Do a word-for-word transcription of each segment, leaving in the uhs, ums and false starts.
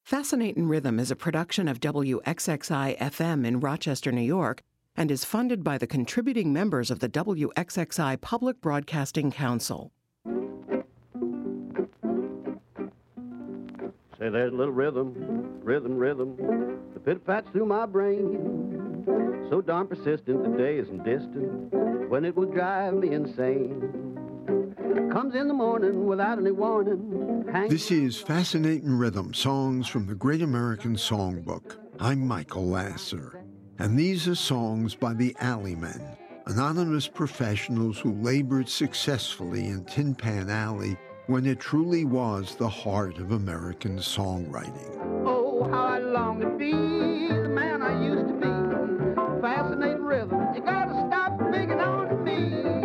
Fascinatin' Rhythm is a production of W X X I F M in Rochester, New York, and is funded by the contributing members of the W X X I Public Broadcasting Council. Say, there's a little rhythm, rhythm, rhythm, the pit-pats through my brain. So darn persistent, the day isn't distant, when it will drive me insane. Comes in the morning without any warning. This is Fascinatin' Rhythm, songs from the Great American Songbook. I'm Michael Lasser, and these are songs by the Alleymen, anonymous professionals who labored successfully in Tin Pan Alley when it truly was the heart of American songwriting. Oh, how I long to be the man I used to be. Fascinating rhythm, you gotta stop picking on me.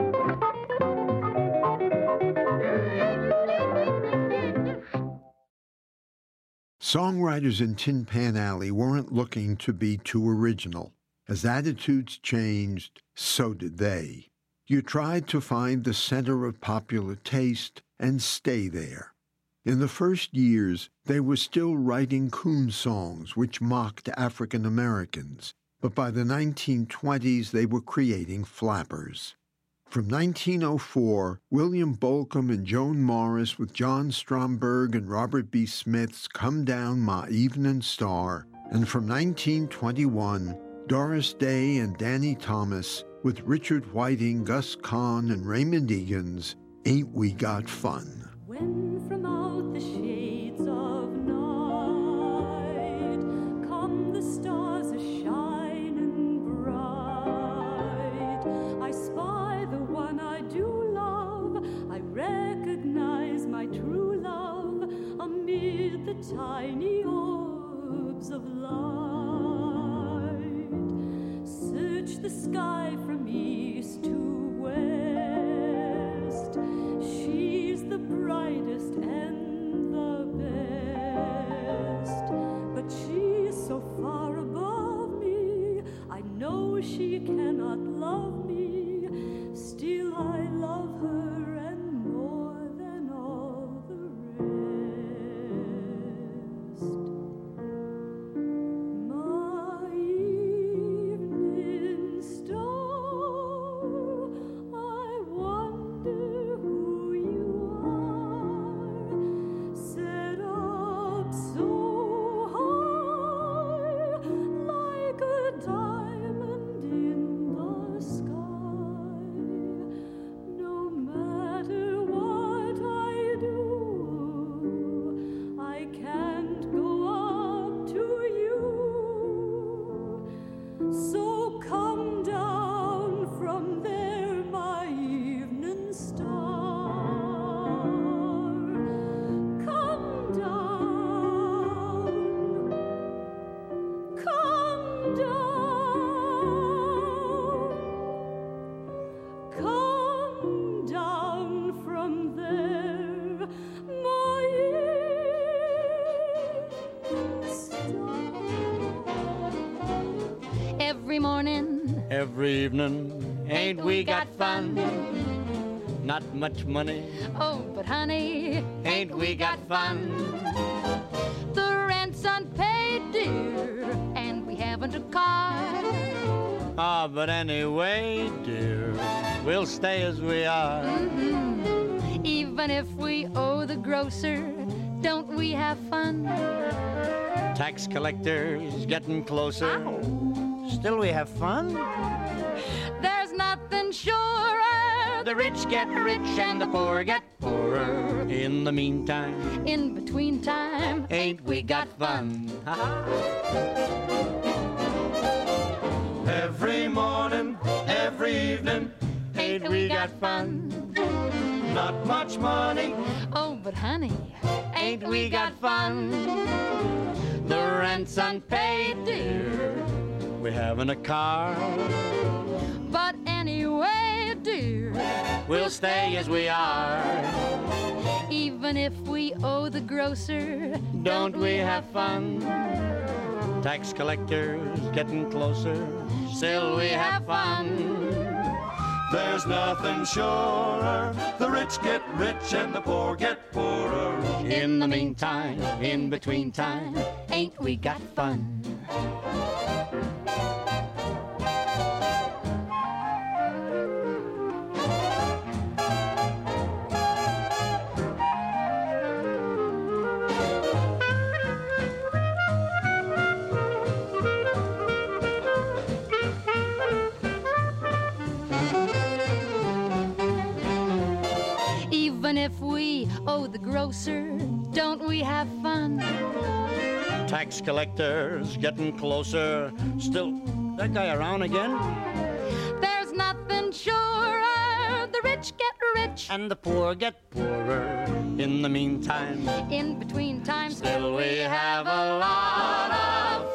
Songwriters in Tin Pan Alley weren't looking to be too original. As attitudes changed, so did they. You tried to find the center of popular taste and stay there. In the first years, they were still writing coon songs which mocked African Americans, but by the nineteen twenties they were creating flappers. From nineteen oh four, William Bolcom and Joan Morris with John Stromberg and Robert B. Smith's Come Down My Evening Star, and from nineteen twenty-one, Doris Day and Danny Thomas with Richard Whiting, Gus Kahn, and Raymond Egan's Ain't We Got Fun. When from out the shades of night come the stars a-shining bright, I spy the one I do love, I recognize my true love amid the tiny orbs of light. Search the sky from east to west, she's the brightest and the best, but she's so far above me, I know she cannot love me, still I love her and more than all the rest. My evening star, I wonder who you are, set up so high like a diamond in the sky. No matter what I do, I can't go up to you. So come down from there, my evening star. Come down, come down, come down from there, my evening star. Every morning, Every evening, ain't we got fun? Not much money, oh, but honey, ain't we got fun? the rent's unpaid, dear, and we haven't a car. Ah, but anyway, dear, we'll stay as we are. Mhm. Even if we owe the grocer, don't we have fun? Tax collectors getting closer. Still we have fun. There's nothing surer. The rich get rich and the poor get poorer. In the meantime, In between time, ain't we got fun? Every morning, every evening, ain't we got fun? Not much money, oh, but honey, ain't we got fun? The rent's unpaid, dear. We haven't a car. but anyway, dear, We'll stay as we are. even if we owe the grocer, Don't we have fun? Tax collectors getting closer. Still we have fun. There's nothing surer. The rich get rich and the poor get poorer. In the meantime, in between time, ain't we got fun? Even if we owe the grocer, don't we have fun? Tax collectors getting closer. Still, that guy around again? There's nothing surer. The rich get rich And the poor get poorer. In the meantime, in between times. still we have a lot of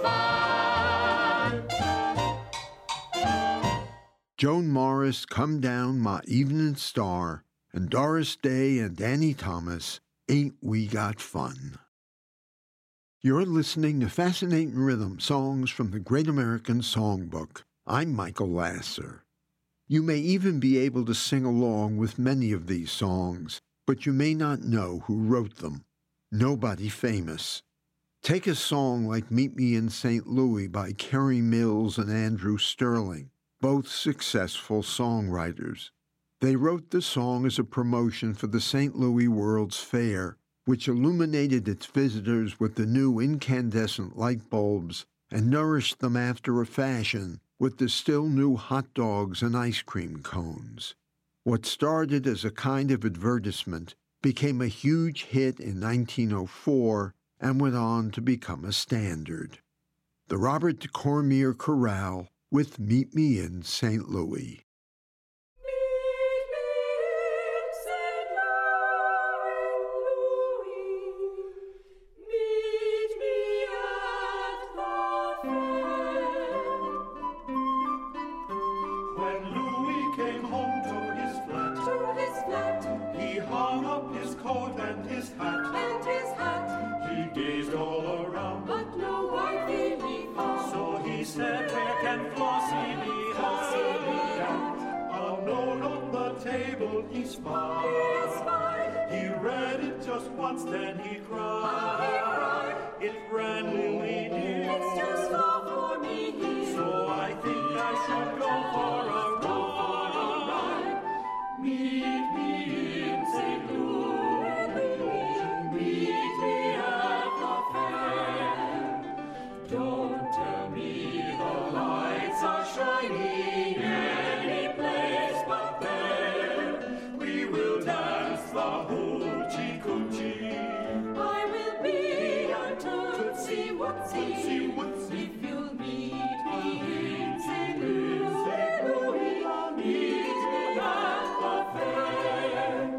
fun. Joan Morris, Come Down, My Evening Star, and Doris Day and Danny Thomas, Ain't We Got Fun? You're listening to Fascinating Rhythm, songs from the Great American Songbook. I'm Michael Lasser. You may even be able to sing along with many of these songs, but you may not know who wrote them. Nobody famous. Take a song like Meet Me in Saint Louis by Kerry Mills and Andrew Sterling, both successful songwriters. They wrote the song as a promotion for the Saint Louis World's Fair, which illuminated its visitors with the new incandescent light bulbs and nourished them after a fashion with the still new hot dogs and ice cream cones. What started as a kind of advertisement became a huge hit in nineteen oh four and went on to become a standard. The Robert de Cormier Chorale with Meet Me in Saint Louis. He's fine. He fine. He read it just once, then he cried. He cried. It ran, Louis dear. It's too small for me here. So I think I should go for a ride. Meet me in Saint Louis. Meet me at the fair. Don't tell me the lights are shining any place but there. We will dance the hoochie coochie. I will be your tootsie wootsy. Tootsie wootsy. If you'll meet me in Saint Louis, meet me at the fair.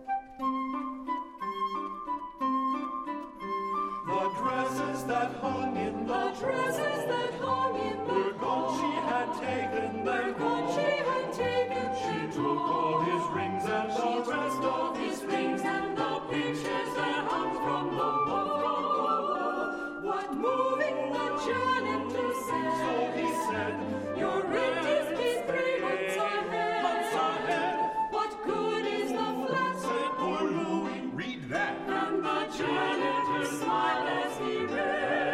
The dresses that hung in the the dresses that hung in the were gone. She had taken them gone. She had taken. She took all his rings and the rest of his rings and the pictures that hung from the wall. What moving the janitor said. So he said, your rent is paid three months ahead. Months ahead. What good is the flat? Said poor Louis. Read that. And the janitor smiled as he read.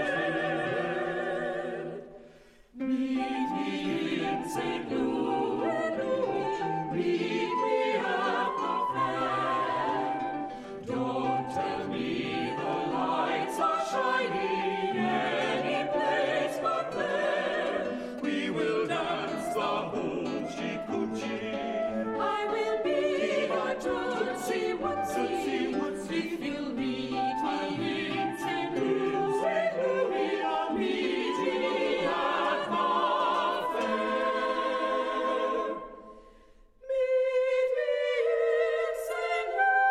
Meet me in Saint Louis, meet me at the fair. Don't tell me the lights are shining any place but there. We will dance the hoochie coochie. I will be a tootsie wootsy. If you'll meet me in Saint Louis, meet me at the fair. Meet me in Saint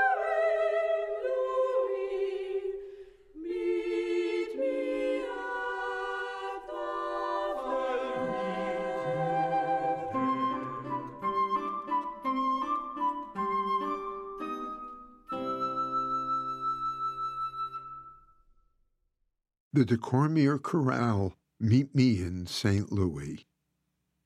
Louis, meet me at the The de Cormier Chorale, Meet Me in Saint Louis.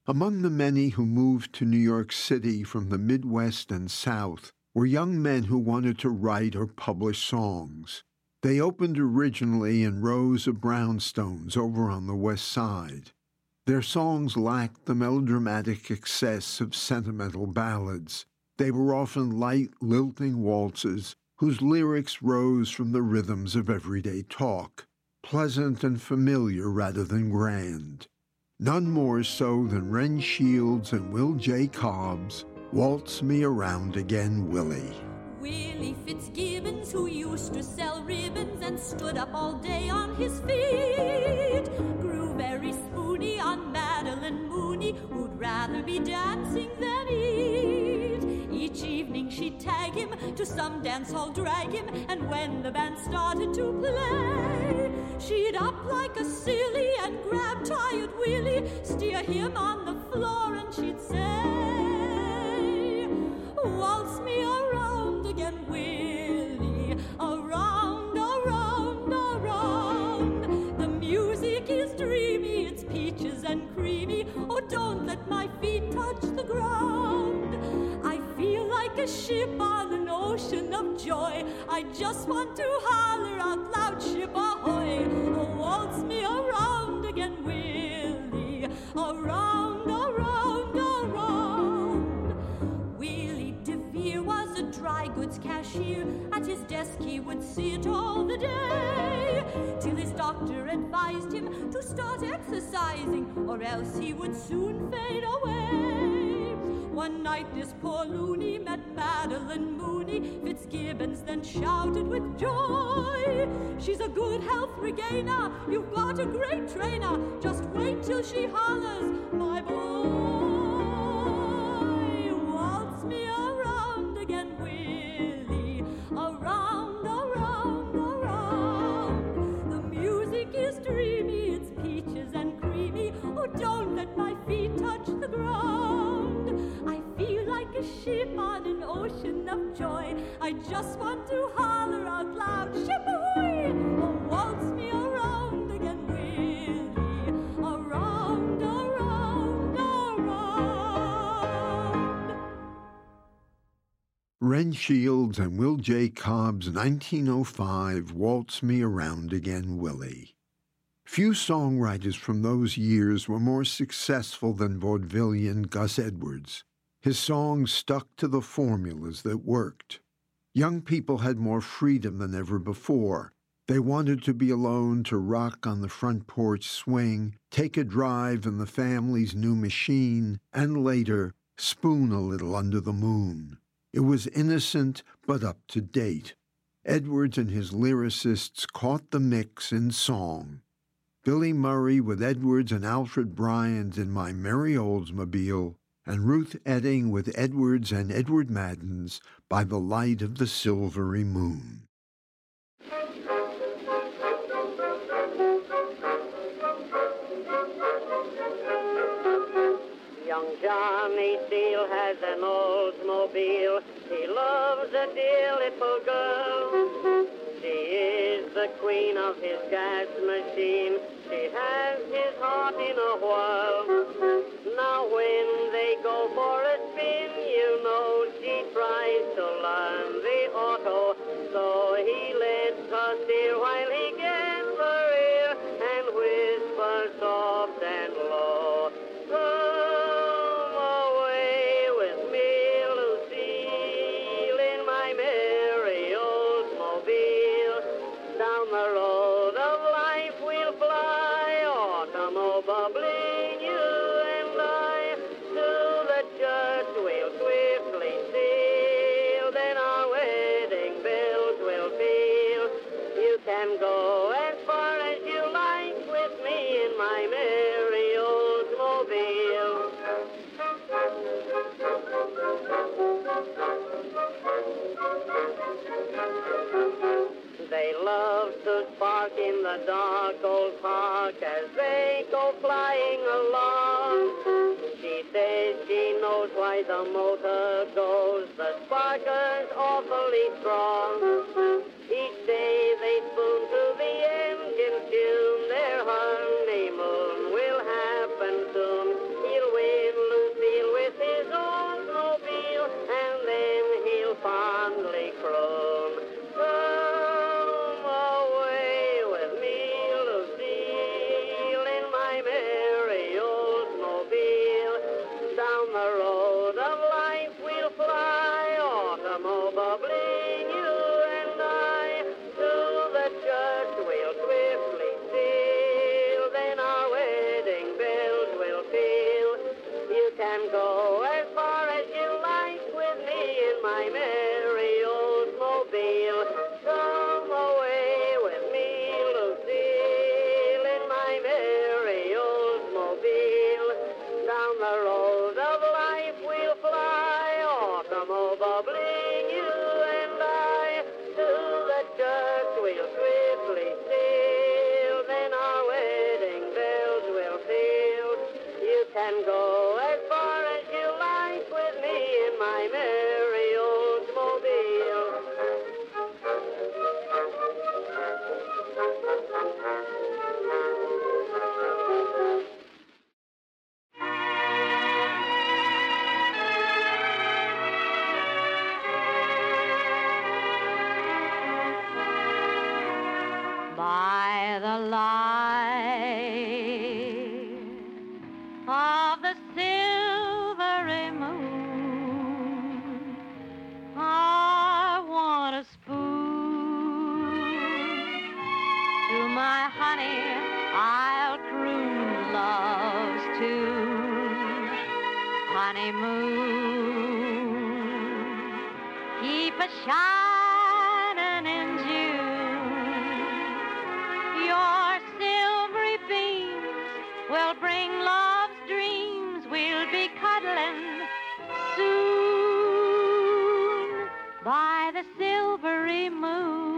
Among the many who moved to New York City from the Midwest and South were young men who wanted to write or publish songs. They opened originally in rows of brownstones over on the West Side. Their songs lacked the melodramatic excess of sentimental ballads. They were often light, lilting waltzes whose lyrics rose from the rhythms of everyday talk, pleasant and familiar rather than grand. None more so than Ren Shields and Will J. Cobb's Waltz Me Around Again, Willie. Willie Fitzgibbons, who used to sell ribbons and stood up all day on his feet, grew very spoony on Madeline Mooney, who'd rather be dancing than eat. Each evening she'd tag him, to some dance hall drag him, and when the band started to play, she'd up like a silly and grab tired Willie, steer him on the floor, and she'd say, waltz me around again, Willie, around, around, around. The music is dreamy, it's peaches and creamy, oh, don't let my feet touch the ground. I feel like a ship on an ocean of joy, I just want to holler out loud, ship ahoy, oh, waltz me around again, Willie, around, around, around. Willie DeVere was a dry goods cashier, at his desk he would sit all the day, till his doctor advised him to start exercising, or else he would soon fade away. One night this poor loony met Madeline Mooney. Fitzgibbons then shouted with joy, she's a good health regainer, you've got a great trainer, just wait till she hollers, my boy. Waltz me around again, Willie, around, around, around. The music is dreamy, it's peaches and creamy, oh, don't let my feet touch the ground. I feel like a ship on an ocean of joy, I just want to holler out loud, ship ahoy, oh, waltz me around again, Willie, around, around, around. Ren Shields and Will J. Cobb's nineteen oh five Waltz Me Around Again, Willie. Few songwriters from those years were more successful than vaudevillian Gus Edwards. His songs stuck to the formulas that worked. Young people had more freedom than ever before. They wanted to be alone, to rock on the front porch swing, take a drive in the family's new machine, and later spoon a little under the moon. It was innocent but up to date. Edwards and his lyricists caught the mix in song. Billy Murray with Edwards and Alfred Bryant in My Merry Oldsmobile, and Ruth Etting with Edwards and Edward Madden's By the Light of the Silvery Moon. Young Johnny Steele has an Oldsmobile. He loves a dear little girl. She is the queen of his gas machine. She has his heart in a whirl. Now when they go for a spin, you know she tries to learn the auto. So he lets her steer while he gets her ear and whispers soft and low, come away with me, Lucille, in my merry Oldsmobile. Down the road of life we'll fly, automobiling you and I. To the church we'll swiftly steal, then our wedding bells will peal. You can go as far as you like with me in my merry Oldsmobile. They love to spark in the dark old park as they go flying along. She says she knows why the motor goes, the sparker's awfully strong. Each day they spoon to the engine tune, their honeymoon will happen soon. He'll win by the light of the silvery moon, I want a spoon. To my honey I'll croon love's tune. Honeymoon, keep a shining in June. Your silvery beams will bring love's dreams. We'll be cuddling soon by the silvery moon.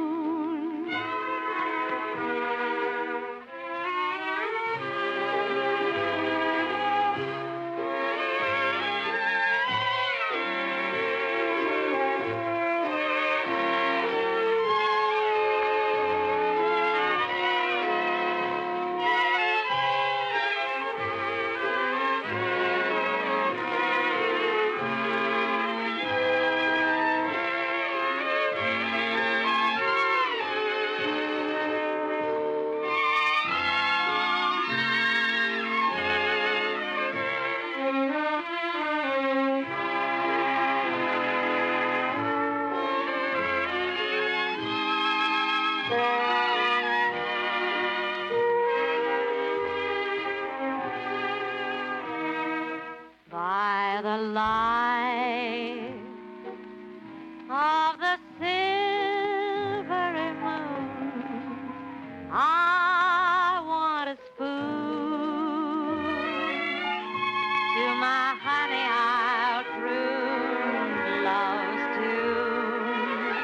By the light of the silvery moon, I want a spoon. To my honey I'll croon love's tune.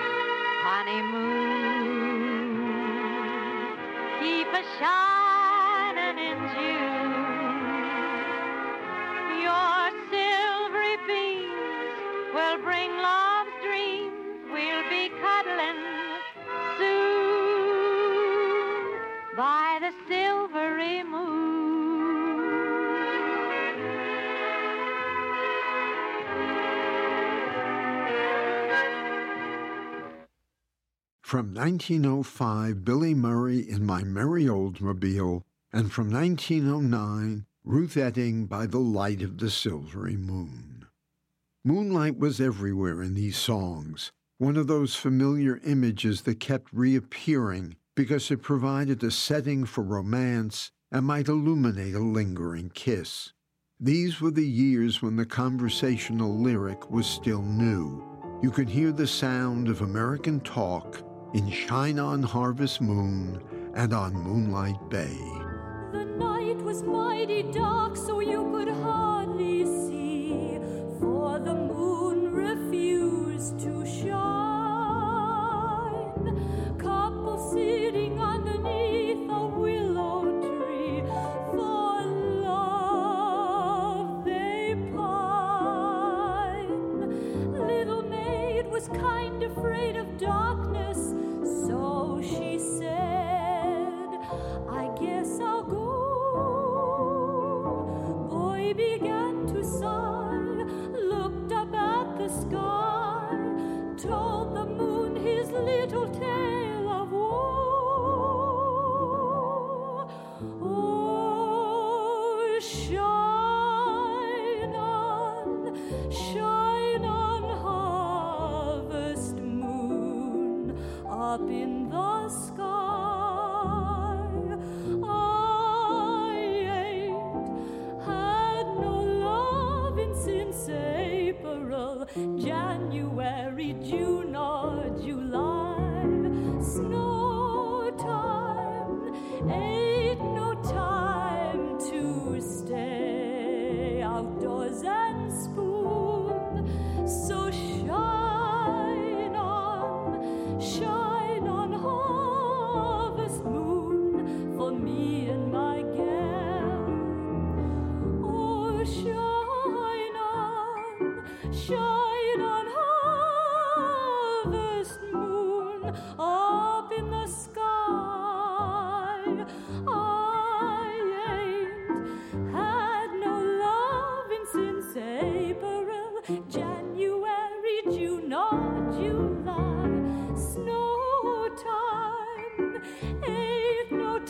Honeymoon, keep a shining in June. Your silvery beams will bring love's dreams. We'll be cuddling soon by the silvery moon. From nineteen oh five, Billy Murray in My Merry Oldsmobile, and from nineteen oh nine, Ruth Etting by the Light of the Silvery Moon. Moonlight was everywhere in these songs, one of those familiar images that kept reappearing because it provided a setting for romance and might illuminate a lingering kiss. These were the years when the conversational lyric was still new. You could hear the sound of American talk in Shine On Harvest Moon and on Moonlight Bay. The night was mighty dark, so you could hardly see, for the moon refused to shine. Couple sitting underneath a willow tree, for love they pine. Little maid was kind afraid of darkness, so she said, I guess I'll go. Boy began to sigh, looked up at the sky, told the moon his little tale of woe. Oh, shine on, shine on, harvest moon, up in the sky. I ain't had no loving since April, January, June, or July. Snow time ain't no time to stay outdoors and spoon. So shine on, shine on, harvest moon, for me and my gal. Oh, shine on, shine on, harvest moon, up in the sky. I ain't had no loving since April, January, June, or July. Snow time ain't no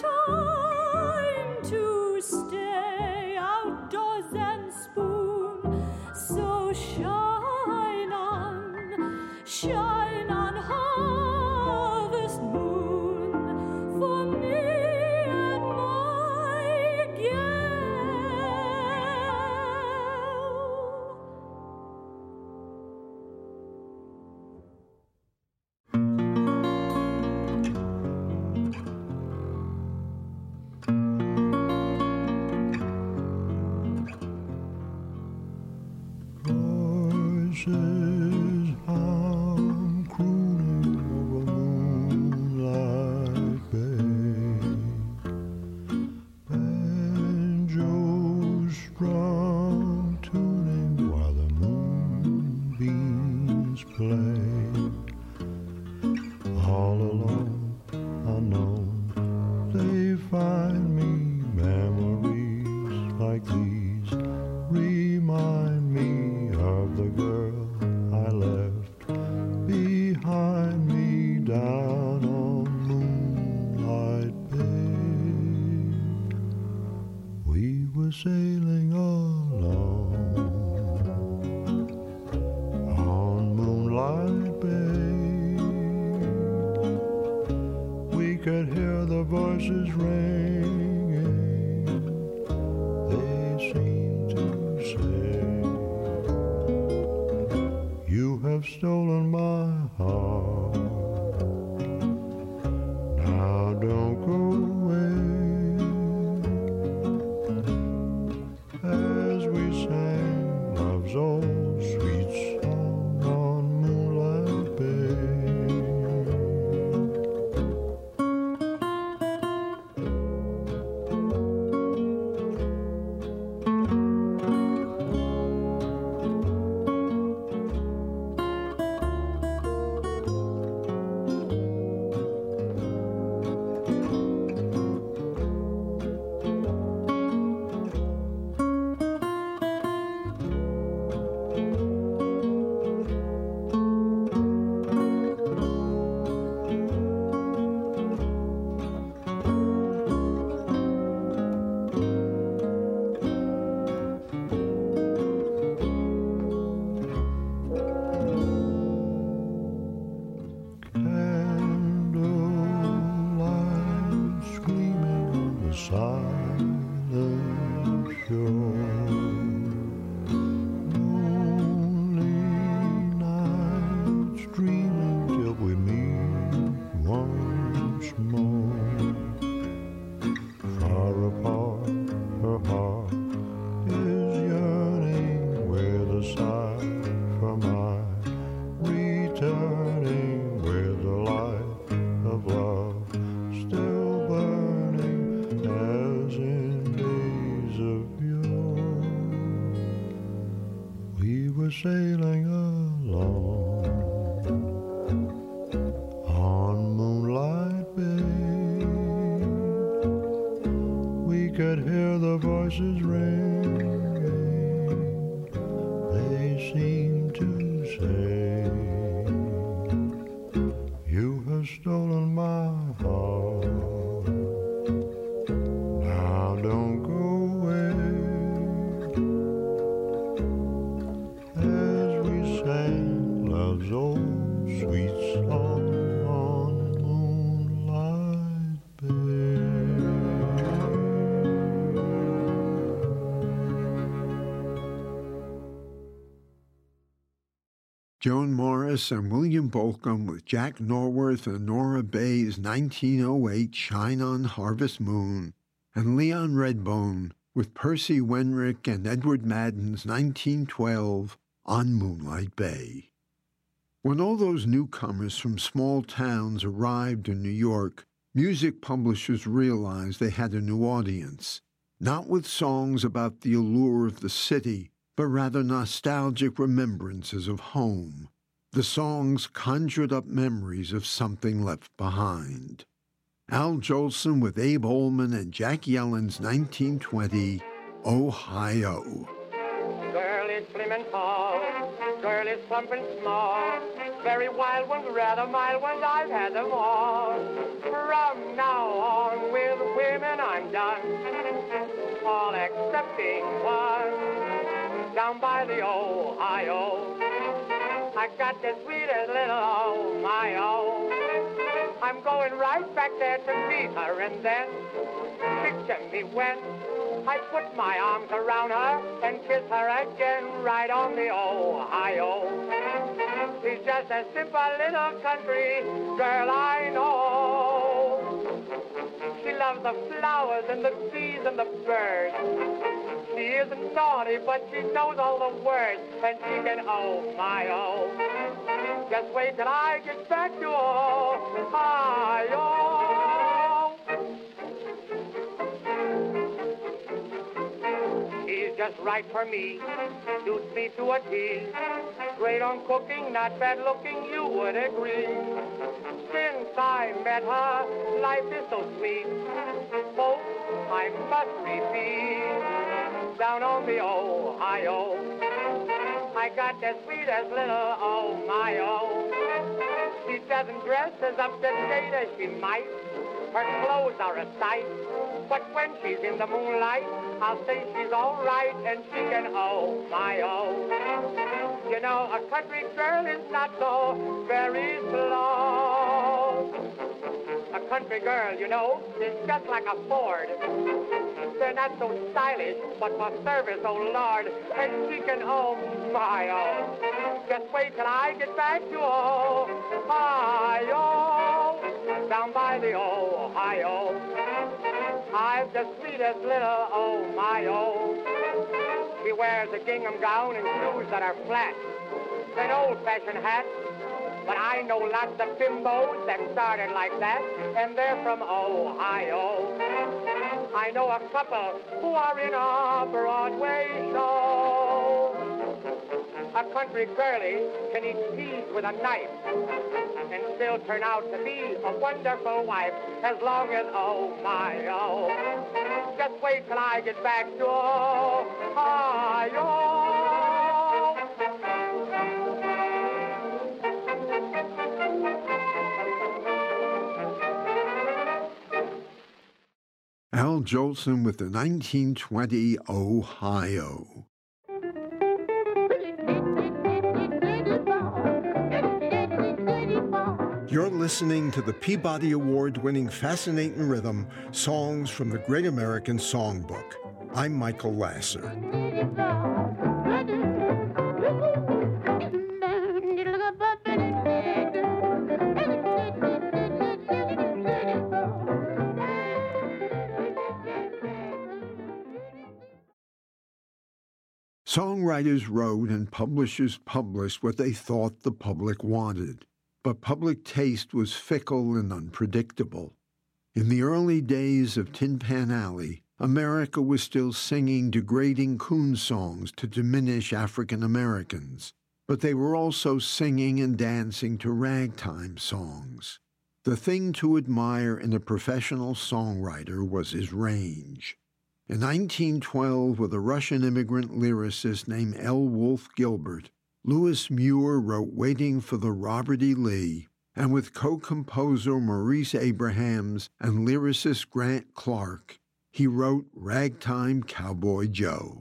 find me memories like these. Remind me of the girl I left behind me down on Moonlight Bay. We were sailing along on Moonlight Bay. We could hear the voices ringing. They seemed to say, you have stolen my heart. Now don't go away. As we sang love's old sweet song on Moonlight Bay. Sailing along on Moonlight Bay. We could hear the voices ringing. They seemed to say, you have stolen my heart. Now don't go away. Love's old sweet song on Moonlight Bay. Joan Morris and William Bolcom with Jack Norworth and Nora Bay's nineteen oh eight Shine on Harvest Moon, and Leon Redbone with Percy Wenrick and Edward Madden's nineteen twelve On Moonlight Bay. When all those newcomers from small towns arrived in New York, music publishers realized they had a new audience, not with songs about the allure of the city, but rather nostalgic remembrances of home. The songs conjured up memories of something left behind. Al Jolson with Abe Olman and Jack Yellen's nineteen twenty, Ohio. Girl is slim and tall, girl is plump and small, very wild ones, rather mild ones, I've had them all. From now on with women I'm done, all excepting one, down by the Ohio. I got the sweetest little Ohio. I'm going right back there to meet her, and then picture me when I put my arms around her and kiss her again right on the Ohio. She's just a simple little country girl I know. She loves the flowers and the bees and the birds. She isn't naughty, but she knows all the words, and she can oh my oh. Just wait till I get back to Ohio. She's just right for me, suits me to a T. Great on cooking, not bad looking, you would agree. Since I met her, life is so sweet. For Sunny feet down on the Ohio. I got the sweetest little oh my oh. She doesn't dress as up to date as she might. Her clothes are a sight, but when she's in the moonlight, I'll say she's all right, and she can oh my oh. You know, a country girl is not so very slow. A country girl, you know, is just like a Ford. They're not so stylish, but for service, oh Lord, and she can oh my oh. Just wait till I get back to Ohio, down by the Ohio. I've the sweetest little oh my oh. She wears a gingham gown and shoes that are flat, an old-fashioned hat. But I know lots of bimbos that started like that, and they're from Ohio. I know a couple who are in a Broadway show. A country girlie can eat peas with a knife and still turn out to be a wonderful wife, as long as oh my oh. Just wait till I get back to Ohio. Al Jolson with the nineteen twenty Ohio. You're listening to the Peabody Award-winning Fascinating Rhythm, Songs from the Great American Songbook. I'm Michael Lasser. Songwriters wrote and publishers published what they thought the public wanted, but public taste was fickle and unpredictable. In the early days of Tin Pan Alley, America was still singing degrading coon songs to diminish African Americans, but they were also singing and dancing to ragtime songs. The thing to admire in a professional songwriter was his range. In nineteen twelve, with a Russian immigrant lyricist named L. Wolfe Gilbert, Louis Muir wrote Waiting for the Robert E. Lee, and with co-composer Maurice Abrahams and lyricist Grant Clark, he wrote Ragtime Cowboy Joe.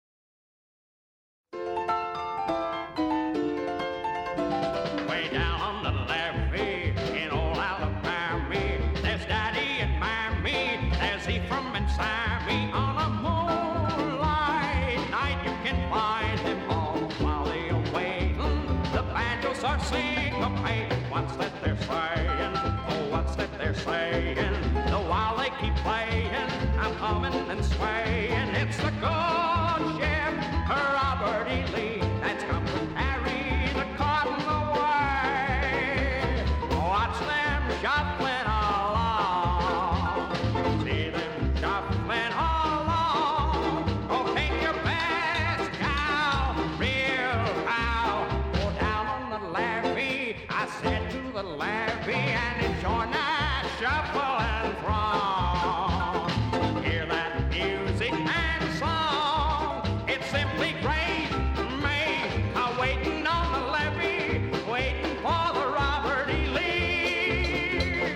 Way down on the levee in old Alabama, there's Daddy and Mammy, there's he from inside me. On a moonlight night you can find them all while they are waiting. The banjos are syncopate. What's that they're saying? Oh, what's that they're saying? The while they keep playing, I'm humming and swaying. It's the good ship, Robert E. Lee, that's come to carry the cotton away. Watch them shuffling along, see them shuffling along. Oh, take your best cow, real cow, go down on the levee. I said to the levee and enjoy that shuffle and throng. Hear that music and song, it's simply great. Me, I'm waiting on the levee, waiting for the Robert E. Lee.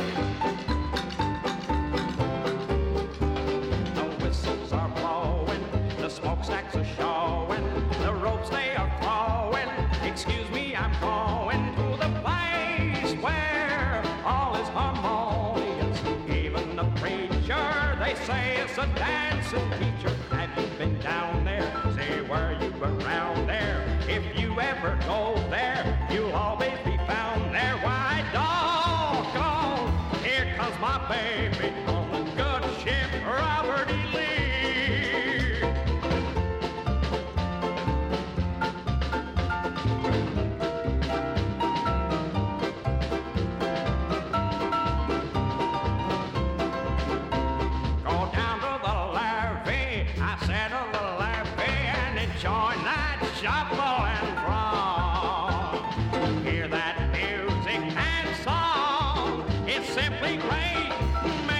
The whistles are blowing, the smokestacks are showing, the ropes they are throwing. Excuse me, I'm going to the place where all is harmonious. Even the preacher, they say, is a dancing teacher. Have you been down there? Say, were you around there? If you ever go there, you'll always be found there. Why, doggone, here comes my baby on the good ship, Robert E. Lee. Go down to the levee, I said to the levee, and join that shuffle and throng. Hear that music and song, it's simply great.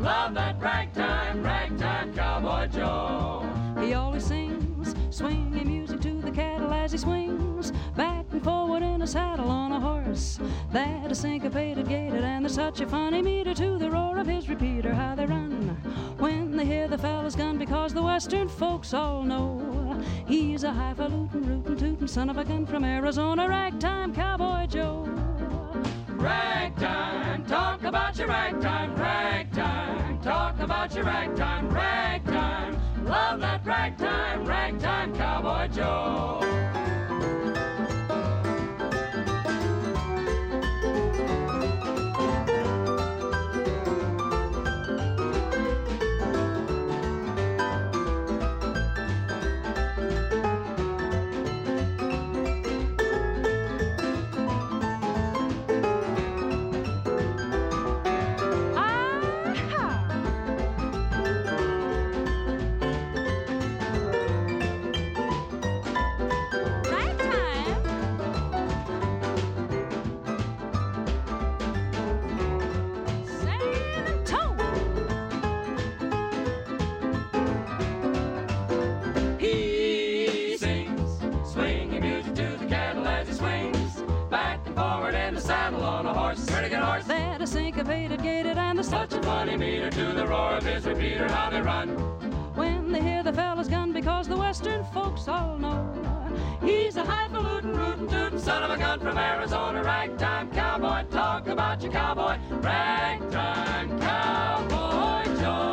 Love that ragtime, ragtime cowboy Joe. He always sings swinging music to the cattle as he swings back and forward in a saddle on a horse that is syncopated, gated, and there's such a funny meter to the roar of his repeater. How they run when they hear the fellow's gun, because the western folks all know he's a highfalutin, rootin', tootin' son of a gun from Arizona, ragtime cowboy Joe. Ragtime, talk about your ragtime, ragtime, talk about your ragtime, ragtime. Love that ragtime, ragtime cowboy Joe. That is syncopated, gated, and there's such a funny meter to the roar of his repeater. How they run when they hear the fellow's gun, because the western folks all know he's a highfalutin, rootin', tootin' son of a gun from Arizona, ragtime cowboy. Talk about your cowboy, ragtime cowboy Joe.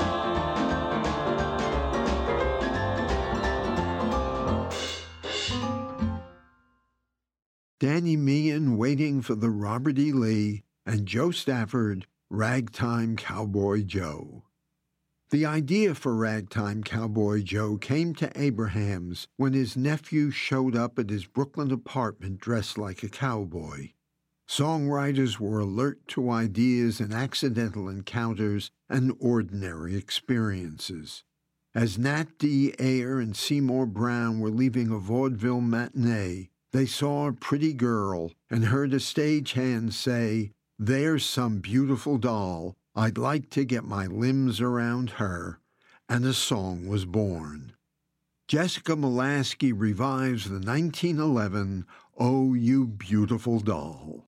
Danny Meehan, Waiting for the Robert E. Lee, and Joe Stafford, Ragtime Cowboy Joe. The idea for Ragtime Cowboy Joe came to Abrahams when his nephew showed up at his Brooklyn apartment dressed like a cowboy. Songwriters were alert to ideas and accidental encounters and ordinary experiences. As Nat D. Ayer and Seymour Brown were leaving a vaudeville matinee, they saw a pretty girl and heard a stagehand say, "There's some beautiful doll. I'd like to get my limbs around her," and a song was born. Jessica Molaskey revives the nineteen eleven "Oh, You Beautiful Doll."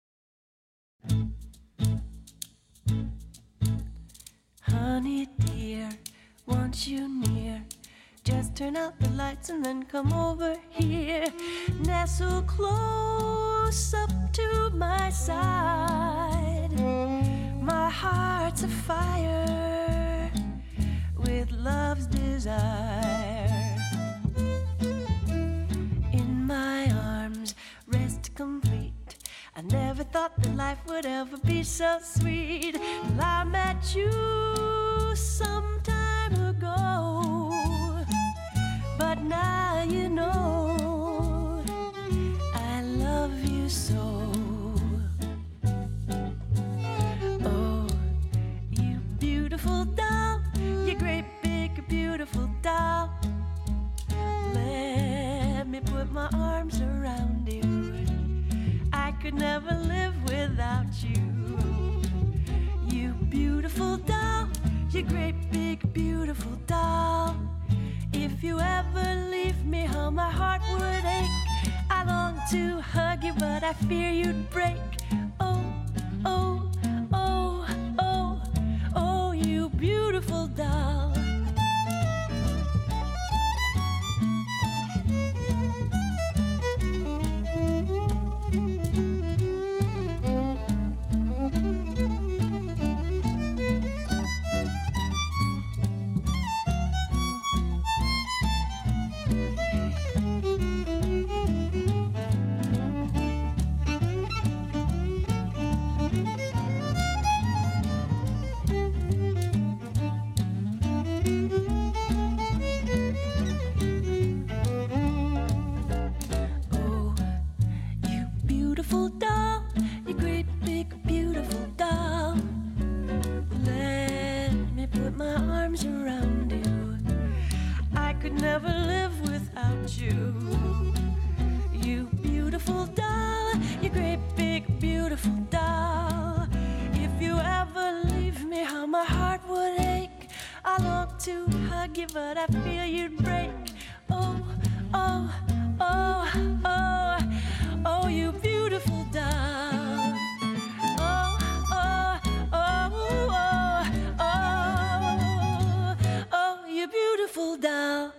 Honey dear, want you near. Just turn out the lights and then come over here. Nestle close up to my side. My heart's afire with love's desire. In my arms, rest complete. I never thought that life would ever be so sweet. Till I met you some time ago. But now you know I love you so. Oh, you beautiful doll, you great big beautiful doll. Let me put my arms around you. I could never live without you. You beautiful doll, you great big beautiful doll. If you ever leave me, how my heart would ache. I long to hug you, but I fear you'd break. Oh, oh, oh, oh, oh, you beautiful doll. to hug you, but I feel you'd break. Oh, oh, oh, oh, oh, you beautiful doll. Oh, oh, oh, oh, oh, oh, you beautiful doll.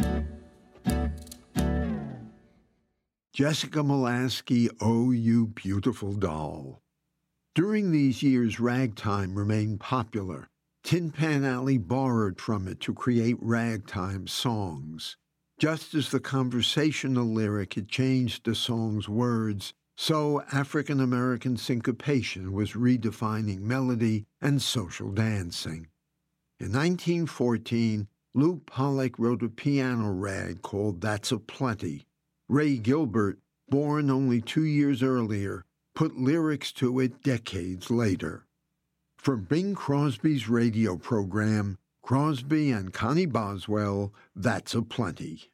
Jessica Molaskey, Oh, You Beautiful Doll. During these years, ragtime remained popular. Tin Pan Alley borrowed from it to create ragtime songs. Just as the conversational lyric had changed the song's words, so African American syncopation was redefining melody and social dancing. In nineteen fourteen, Lou Pollack wrote a piano rag called That's a Plenty. Ray Gilbert, born only two years earlier, put lyrics to it decades later. From Bing Crosby's radio program, Crosby and Connie Boswell, That's a Plenty.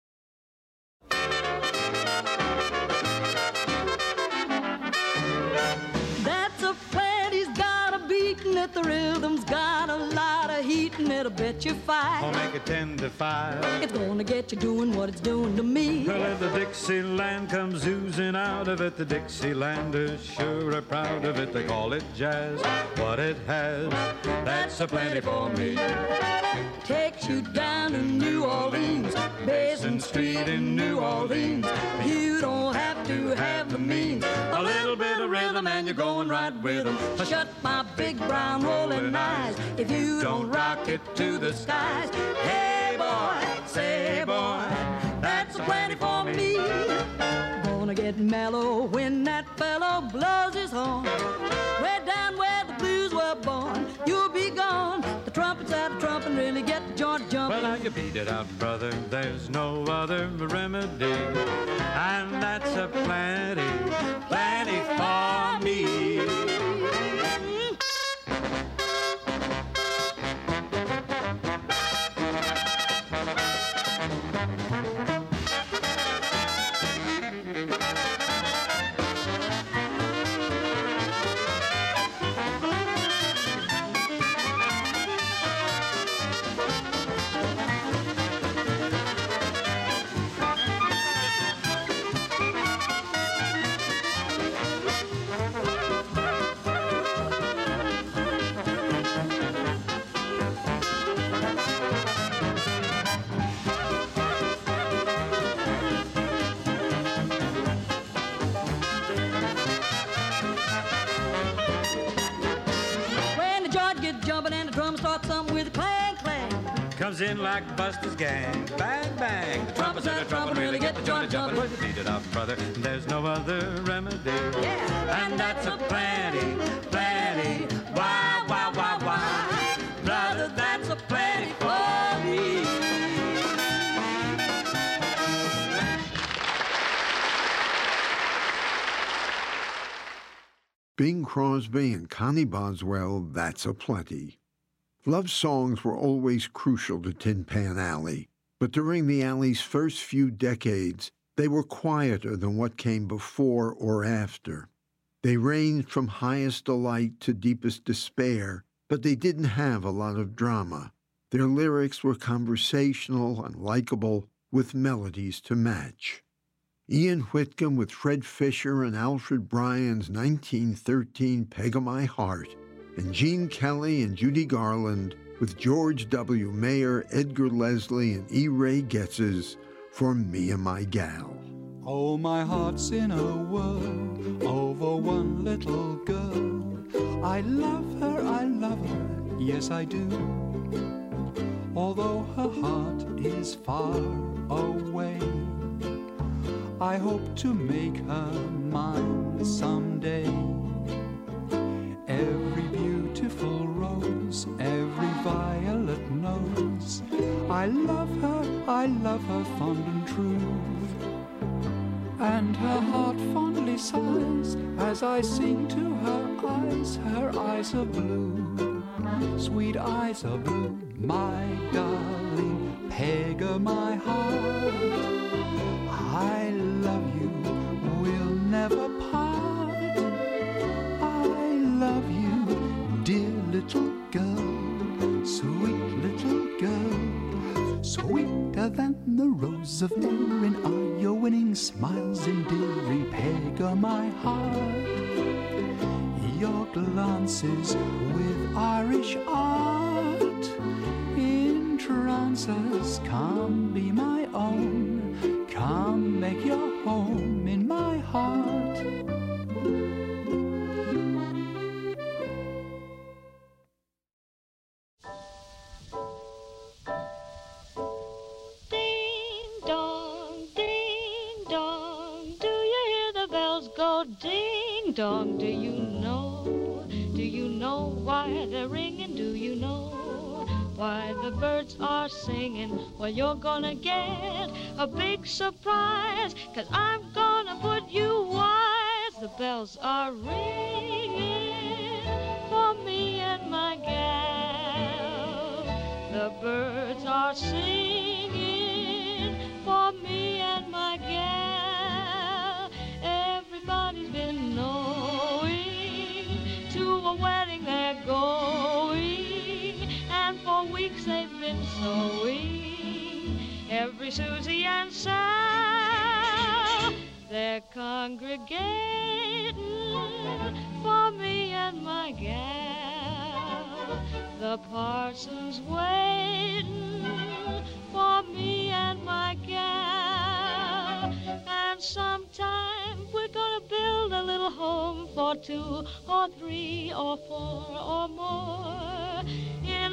That's a plenty's got a beatin' it, the rhythm's got a lot of heat, and it'll bet you five. I'll make it ten to five. It's gonna get you doing what it's doing to me. Well, if the Dixieland comes oozing out of it, the Dixielanders sure are proud of it. They call it jazz, what it has, that's a plenty for me. Takes you down to New Orleans, Basin Street in New Orleans. You don't have to have the means, a little bit of rhythm and you're going right with them. Shut my big brown rolling eyes if you don't rock it to the skies. Hey boy, say boy, that's a plenty for me. Gonna get mellow when that fellow blows his horn. Way down where the blues were born, you'll be gone. The trumpets at a trumpet really get the joint jumping. Well, now you beat it out, brother, there's no other remedy. And that's a plenty, plenty for me. Comes in like Buster's gang, bang, bang. The trumpets and the trumpet really get the joint jumping. Well, you beat it out, brother, there's no other remedy. Yeah, and that's a plenty, plenty. Why, why, why, why? Brother, that's a plenty for me. Bing Crosby and Connie Boswell, That's a Plenty. Love songs were always crucial to Tin Pan Alley, but during the Alley's first few decades, they were quieter than what came before or after. They ranged from highest delight to deepest despair, but they didn't have a lot of drama. Their lyrics were conversational and likable, with melodies to match. Ian Whitcomb with Fred Fisher and Alfred Bryan's nineteen thirteen Peg o' My Heart, and Gene Kelly and Judy Garland with George W. Mayer, Edgar Leslie, and E. Ray Getz's For Me and My Gal. Oh, my heart's in a whirl over one little girl. I love her, I love her, yes I do. Although her heart is far away, I hope to make her mine someday. Every beautiful rose, every violet knows I love her, I love her fond and true. And her heart fondly sighs as I sing to her eyes. Her eyes are blue, sweet eyes are blue. My darling, Peg o' my heart, I love you, we'll never part. I love you, dear little girl, sweet little girl. Sweeter than the rose of Erin are your winning smiles in dearie Peg my heart. Your glances with Irish art entrance us. Come be my own, come make your home in my heart. Ding dong, ding dong, do you hear the bells go ding dong? Do you know, do you know why they're ringing? Do you know why the birds are singing? Well, you're gonna get a big surprise, 'cause I'm gonna put you wise. The bells are ringing for me and my gal. The birds are singing for me and my gal. Everybody's been knowing to a wedding they're going, and for weeks they've been sewing. Every Susie and Sal, they're congregating for me and my gal. The parson's waiting for me and my gal. And sometime we're gonna build a little home for two or three or four or more in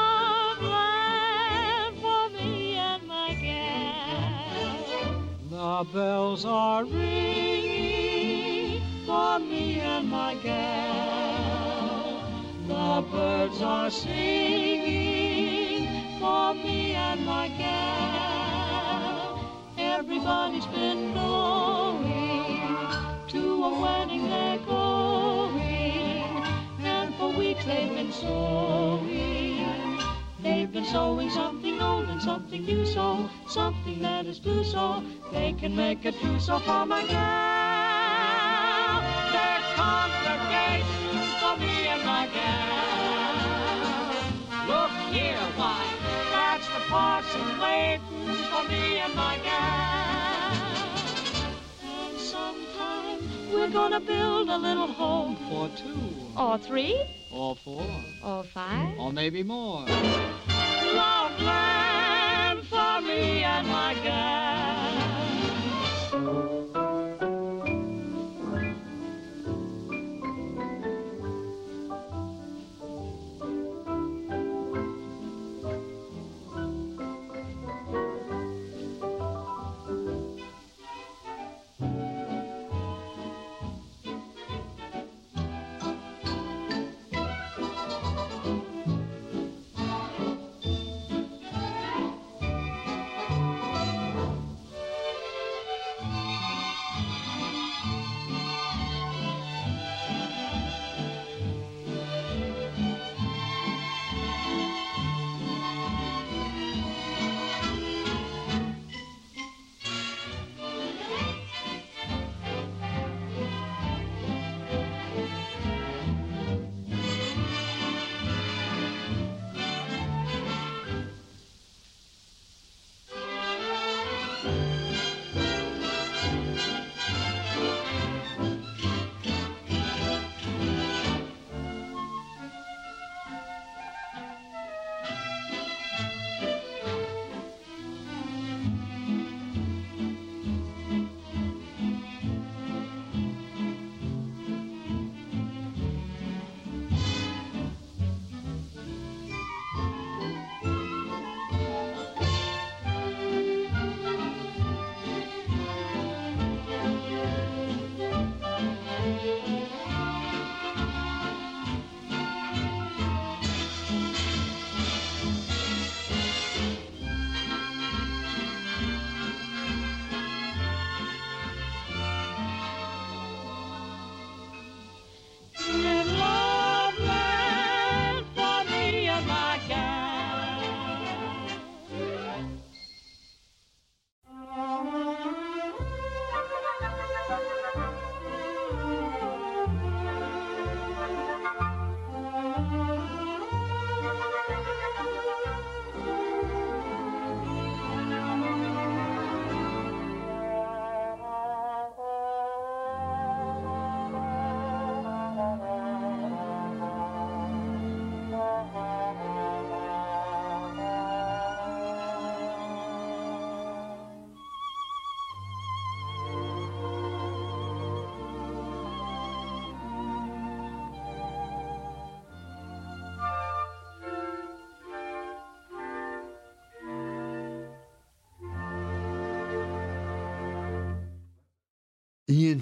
Loveland for me and my gal. The bells are ringing for me and my gal. The birds are singing for me and my gal. Everybody's been going to a wedding they're going, and for weeks they've been sewing. They've been sewing something old and something new, so something that is blue, so they can make a trousseau for my gal. They're congregating for me and my gal. Look here, why, that's the parson waiting for me and my gal. And sometime we're gonna build a little home For two, or three or four, or five. or maybe more. Loveland for me and my gal.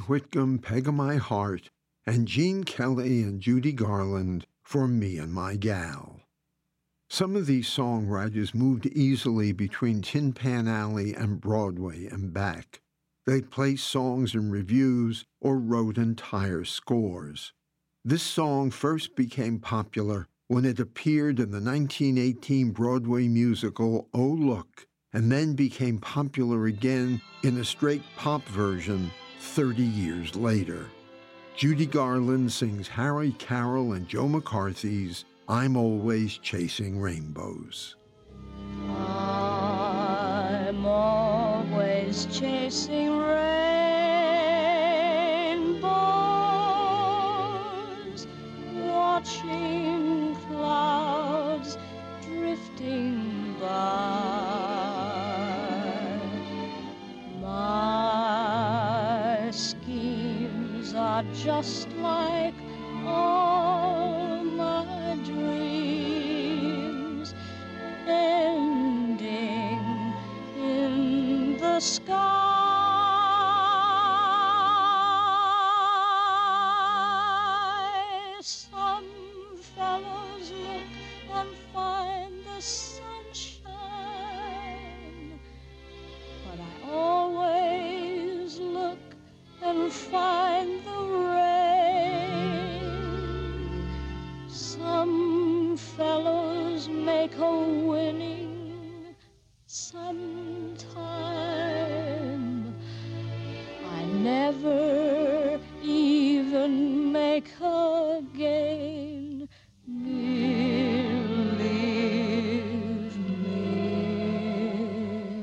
Whitcomb, Peg o' My Heart, and Gene Kelly and Judy Garland for Me and My Gal. Some of these songwriters moved easily between Tin Pan Alley and Broadway and back. They placed songs in reviews or wrote entire scores. This song first became popular when it appeared in the nineteen eighteen Broadway musical Oh Look, and then became popular again in a straight pop version thirty years later. Judy Garland sings Harry Carroll and Joe McCarthy's I'm Always Chasing Rainbows. I'm always chasing rainbows, watching clouds drifting by. My schemes are just like all my dreams, ending in the sky. Some fellows look and find the sunshine, but I always look and find the rain. Some fellows make a winning sometime. I never even make a gain. Believe me,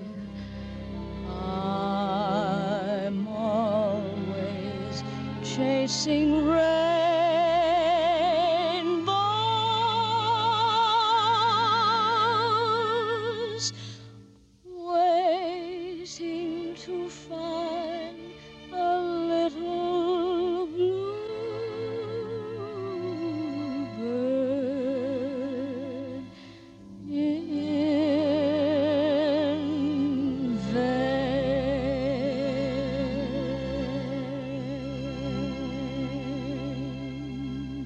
I'm always chasing rainbows, waiting to find a little bluebird in vain.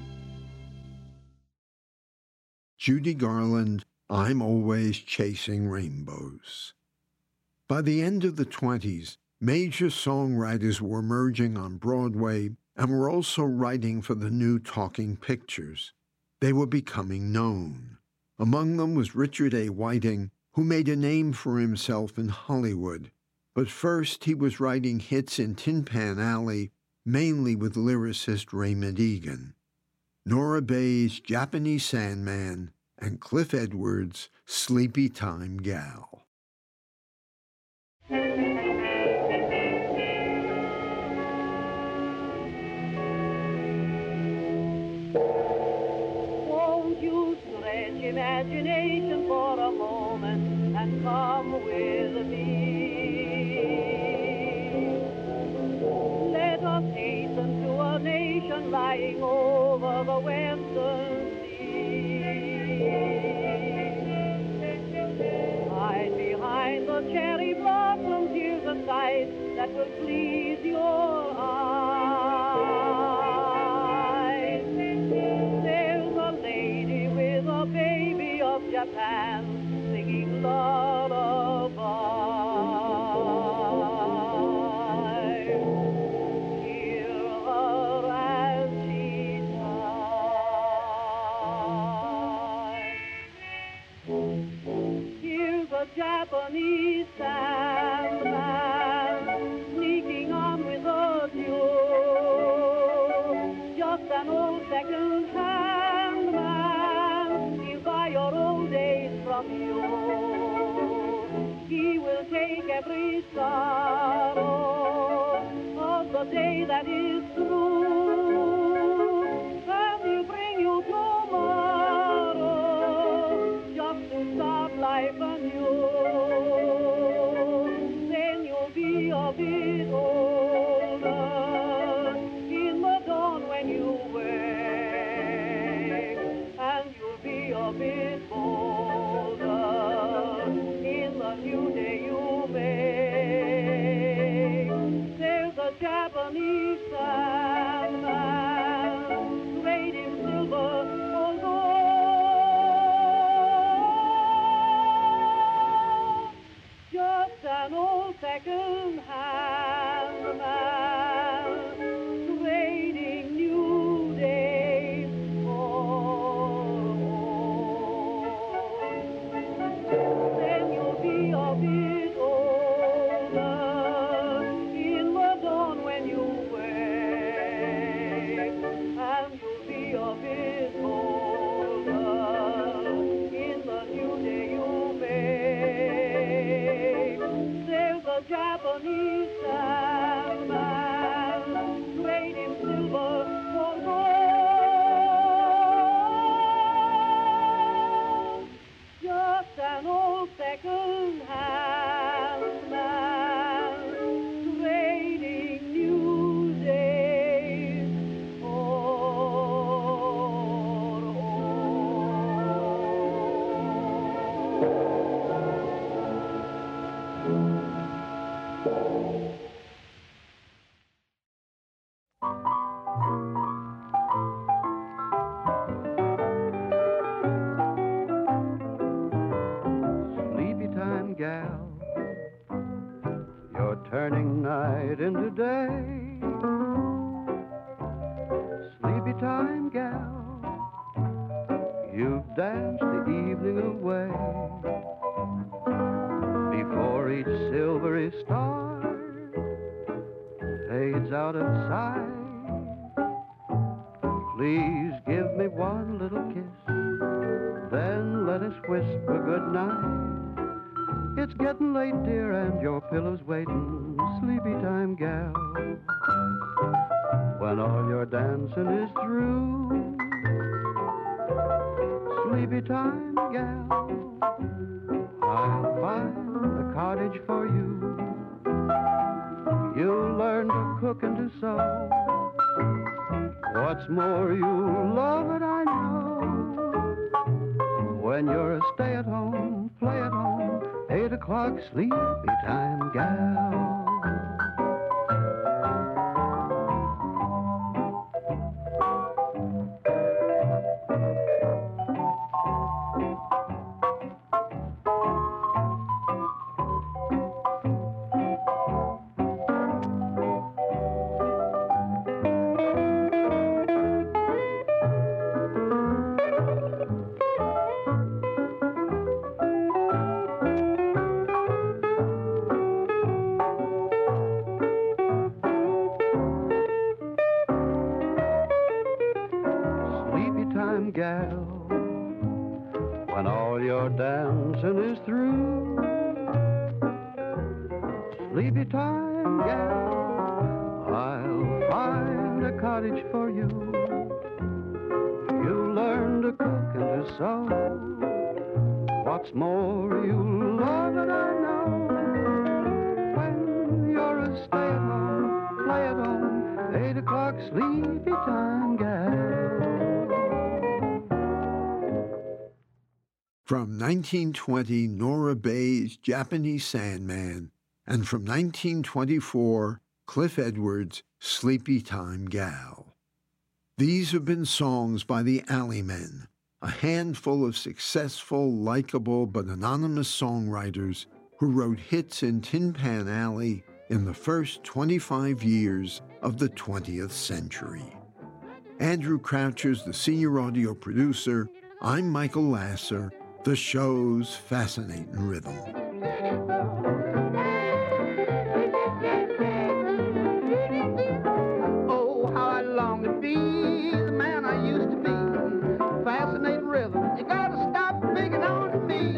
Judy Garland, I'm Always Chasing Rainbows. By the end of the twenties, major songwriters were emerging on Broadway and were also writing for the new talking pictures. They were becoming known. Among them was Richard A. Whiting, who made a name for himself in Hollywood. But first he was writing hits in Tin Pan Alley, mainly with lyricist Raymond Egan. Nora Bayes' Japanese Sandman, and Cliff Edwards' Sleepy Time Gal. Won't you stretch imagination for a moment and come with me? Let us hasten to a nation lying over the western hide behind the cherry blossoms, here's a sight that will please your eyes. There's a lady with a baby of Japan singing lullabies. Hear her as she sighs. Here's a Japanese sandman sneaking on with a tune. Just an old second-hand man, he'll buy your old days from you. He will take every sorrow of the day that is through, and he'll bring you tomorrow just to start life anew. Then you'll be a bit older in the dawn when you wake, and you'll be a bit bolder in the new day you make. There's a Japanese away. Before each silvery star fades out of sight, please give me one little kiss, then let us whisper goodnight. It's getting late, dear, and your pillow's waiting, sleepy time, gal. When all your dancing is through, sleepy time, gal, I'll find a cottage for you. You'll learn to cook and to sew. What's more, you'll love it, I know. When you're a stay-at-home, play-at-home, eight o'clock sleepy time, gal. Gal, when all your dancing is through, sleepy time, gal, I'll find a cottage for you. You'll learn to cook and to sew. What's more, you'll love it, I know. When you're a stay-at-home, play-at-home, eight o'clock sleepy time, gal. From nineteen twenty, Nora Bayes' Japanese Sandman, and from nineteen twenty-four, Cliff Edwards' Sleepy Time Gal. These have been songs by the Alleymen, a handful of successful, likable, but anonymous songwriters who wrote hits in Tin Pan Alley in the first twenty-five years of the twentieth century. Andrew Croucher's the senior audio producer. I'm Michael Lasser. The show's fascinating rhythm. Oh, how I long to be the man I used to be. Fascinating rhythm, you gotta stop picking on me.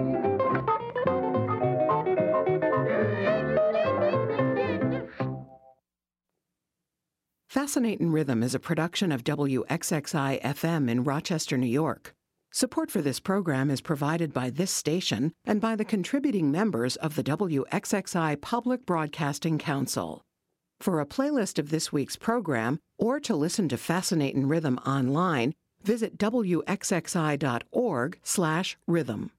Fascinating Rhythm is a production of W X X I F M in Rochester, New York. Support for this program is provided by this station and by the contributing members of the W X X I Public Broadcasting Council. For a playlist of this week's program, or to listen to Fascinating Rhythm online, visit W X X I dot org slash rhythm.